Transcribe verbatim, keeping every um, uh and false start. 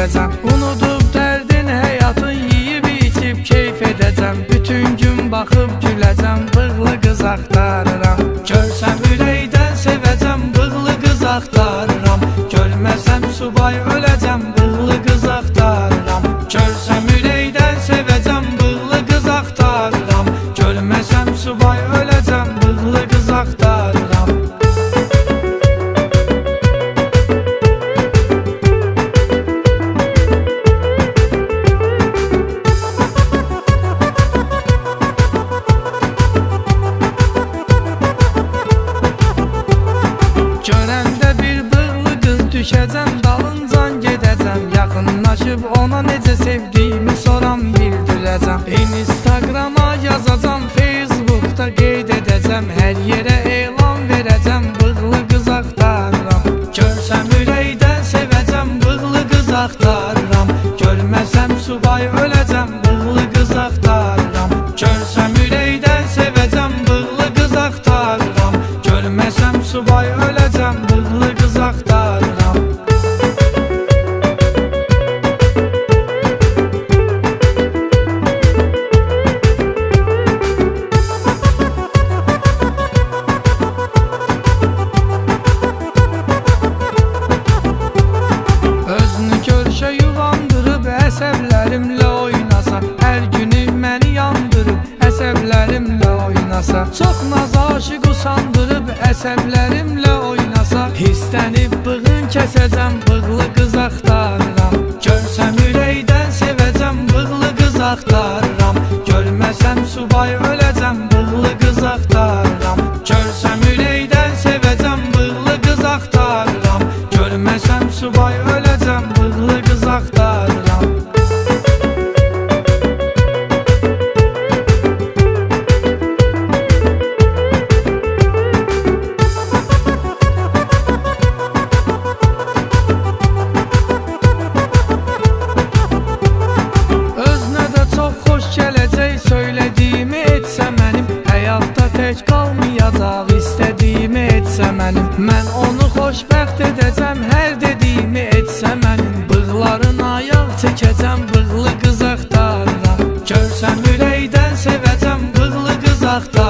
edəcəm. Unudub dərdin həyatın, yiyib içib keyf edəcəm. Bütün gün baxıb güləcəm, bığlı qız axtarıram. Görsəm ürəkdən sevəcəm, bığlı qız axtarıram. Görməsəm subay öləcəm, bığlı qız axtarıram. Görsəm ürəkdən sevəcəm, bığlı qız axtarıram. Görməsəm subay öləcəm, bığlı qız axtarıram. Görəndə bir bığlı qız düşəcəm, dalıncan gedəcəm. Yaxınlaşıb ona necə sevdiyimi soram, bildirəcəm. Instagrama yazacam, Facebookda qeyd edəcəm. Hər yerə elan verəcəm, bığlı qız axtarıram. Görsəm ürəkdən sevəcəm, bığlı qız axtarıram. Görməsəm subay öləcəm, bığlı qız axtarıram. Görsəm ürəkdən sevəcəm, bığlı qız axtarıram. Görməsəm subay öləcəm, bığlı qız axtarıram. Özünü görüşə yuvandırıb əsəblərimlə oynasa, hər günü məni yandırıb əsəblərimlə oynasa, çox naz aşıq usandırıb əsəblərimlə oynasa, hissənib bığın kəsəcəm, bığlı qız axtarıram. Görsəm ürəkdən sevəcəm, bığlı qız axtarıram. Görməsəm subay öləcəm, bığlı qız axtarıram. Görsəm ürəkdən sevəcəm, bığlı qız axtarıram. Görməsəm subay öləcəm, bığlı qız axtarıram. Özünə də çox xoş gələcək, söylədiyimi etsə mənim. Həyatda tək qalmayacaq, istədiyimi etsə mənim. Mən onu xoşbəxt edəcəm, hər dediyimi etsə mənim. Bığlarına ayaq çəkəcəm, bığlı qız axtarıram. Görsəm ürəkdən sevəcəm, bığlı qız axtarıram.